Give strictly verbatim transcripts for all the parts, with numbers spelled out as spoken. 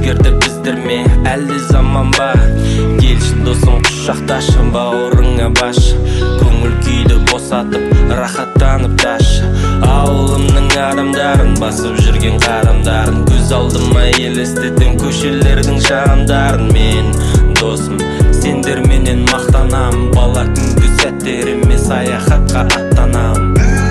өзгерді біздер ме, әлде заман ба? Келші досым, құшақташы, бауырыңа башы, көңіл күйді босатып, рахаттанып ташы. Ауылымның адамдарын, басып жүрген қадамдарын, көз алдыма елестетем көшелердің шамдарын. Мен досым, сендерменен мақтанам, бала күнгі сәттеріме саяхатқа аттанам.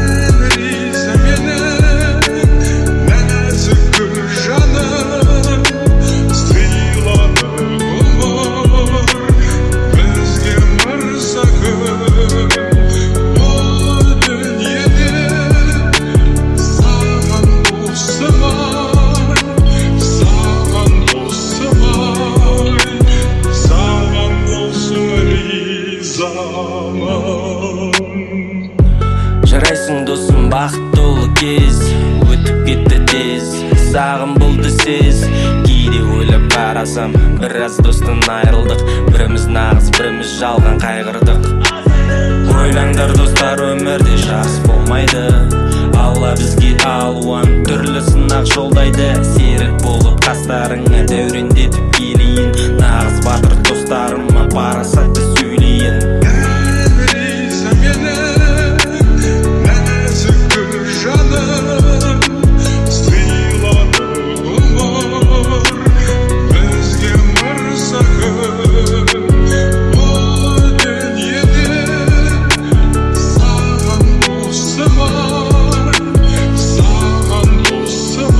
Жарайсың досым, бақыт толы кез өтіп кетті тез, сағым болды сез. Кейде ойлап қарасам, біраз достан айырылдық, біріміз нағыз, біріміз жалған қайғырдық. Ойлаңдар достар, өмірде жақсы болмайды, Алла бізге алуан түрлі сынақ жолдайды. Серік болып қастарыңа дәурендетіп келейін, нағыз батыр достарыма парасатты сөйлейін.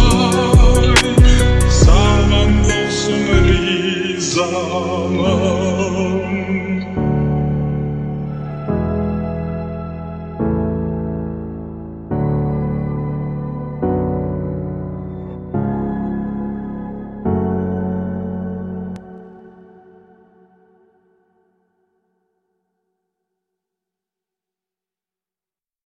Zaman